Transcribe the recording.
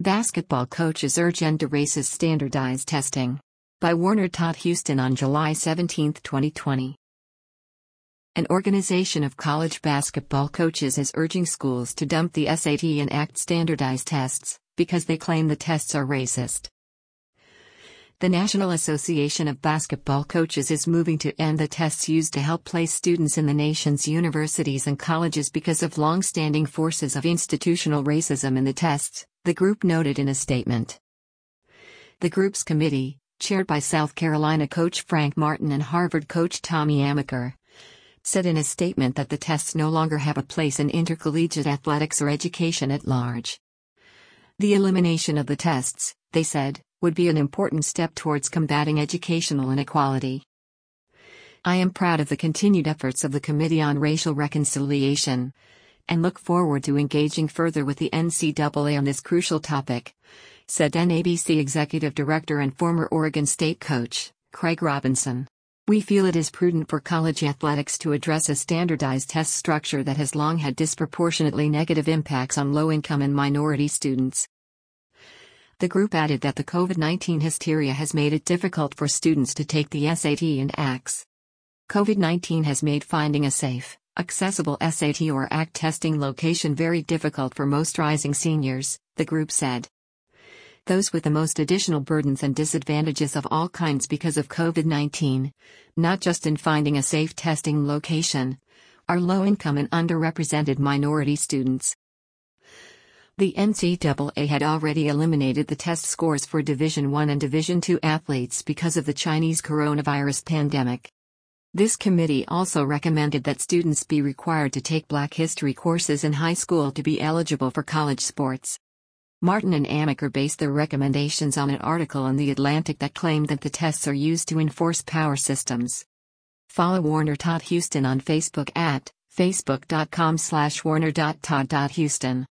Basketball coaches urge end to racist standardized testing. By Warner Todd Houston on July 17, 2020. An organization of college basketball coaches is urging schools to dump the SAT and ACT standardized tests, because they claim the tests are racist. The National Association of Basketball Coaches is moving to end the tests used to help place students in the nation's universities and colleges because of long-standing forces of institutional racism in the tests, the group noted in a statement. The group's committee, chaired by South Carolina coach Frank Martin and Harvard coach Tommy Amaker, said in a statement that the tests no longer have a place in intercollegiate athletics or education at large. The elimination of the tests, they said, would be an important step towards combating educational inequality. I am proud of the continued efforts of the Committee on Racial Reconciliation, and look forward to engaging further with the NCAA on this crucial topic, said NABC Executive Director and former Oregon State coach, Craig Robinson. We feel it is prudent for college athletics to address a standardized test structure that has long had disproportionately negative impacts on low-income and minority students. The group added that the COVID-19 hysteria has made it difficult for students to take the SAT and ACTs. COVID-19 has made finding a safe, accessible SAT or ACT testing location very difficult for most rising seniors, the group said. Those with the most additional burdens and disadvantages of all kinds because of COVID-19, not just in finding a safe testing location, are low-income and underrepresented minority students. The NCAA had already eliminated the test scores for Division I and Division II athletes because of the Chinese coronavirus pandemic. This committee also recommended that students be required to take Black history courses in high school to be eligible for college sports. Martin and Amaker based their recommendations on an article in The Atlantic that claimed that the tests are used to enforce power systems. Follow Warner Todd Houston on Facebook at facebook.com/warner.todd.houston.